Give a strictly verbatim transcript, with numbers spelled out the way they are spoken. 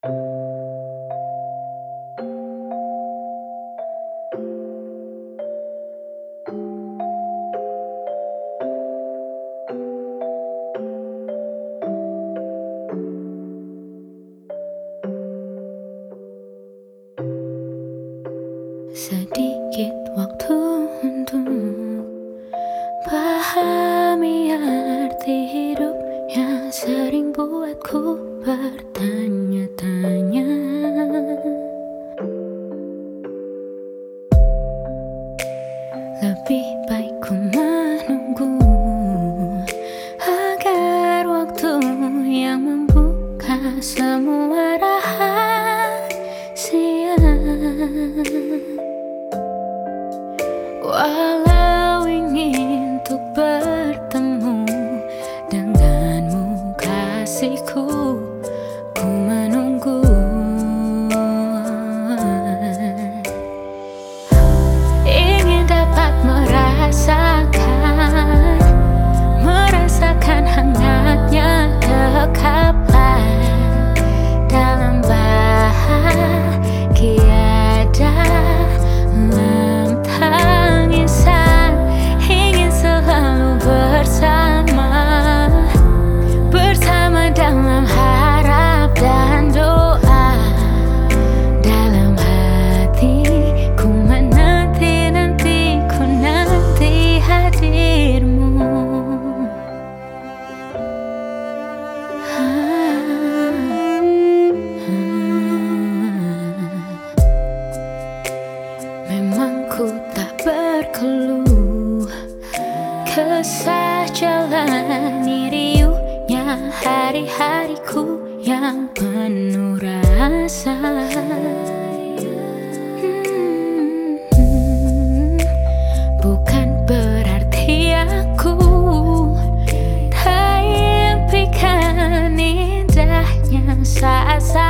Sedikit waktu untuk pahami arti hidup yang sering buatku bertanya-tanya. Lebih baik ku menunggu agar waktu yang membuka semua rahasia. Walau ingin untuk bertemu denganmu kasihku, ku menunggu. Ingin dapat merasakan, merasakan hangatnya dekapan dalam bahagia dalam tangisan. Ingin selalu bersama, bersama dalam harap dan doa. Dalam hati ku menanti-nanti, ku nanti hadirmu. Memang ku tak berkeluh, kesah jalani riuhnya hari-hariku yang penuh rasa. Hmm, bukan berarti aku tak impikan indahnya saat-saat